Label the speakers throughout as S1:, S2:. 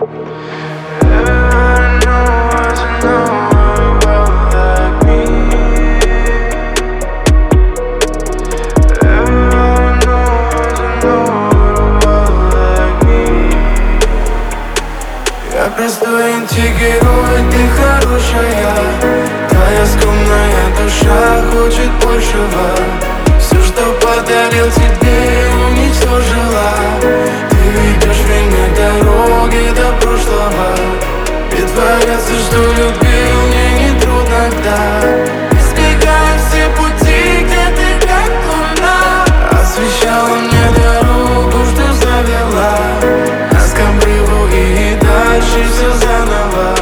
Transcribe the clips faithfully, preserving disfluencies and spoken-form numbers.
S1: Я простой антигерой, ты хорошая. Твоя скромная душа хочет большего. Все, что подарил тебе, уничтожила. Ты ведешь меня дороги до прошлого. Притворяться, что любил, мне не трудно, да. Избегая все пути, где ты как луна. Освещала мне дорогу, что завела нас к обрыву и дальше все заново.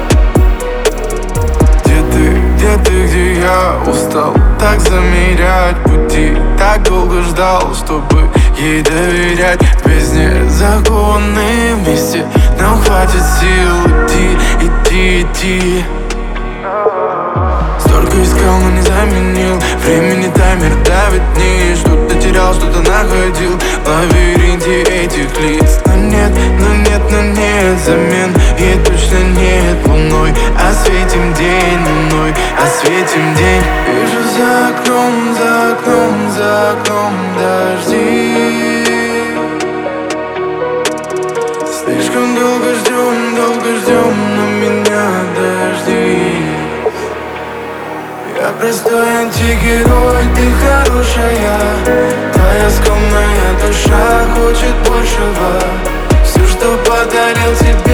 S1: Где ты, где ты, где я устал так замерять пути. Так долго ждал, чтобы ей доверять. В бездне законы вместе нам хватит сил идти, идти, идти. Столько искал, но не заменил. Времени таймер давит вниз. Что-то терял, что-то находил в лабиринте этих лиц. Но нет, но нет, но нет замен. И точно нет луной. Осветим день луной, осветим день. Вижу за окном, за окном, за окном дожди. Слишком долго ждем, долго ждем, но меня дожди. Я простой антигерой, ты хорошая. Твоя скромная душа хочет большего. Все, что подарил тебе,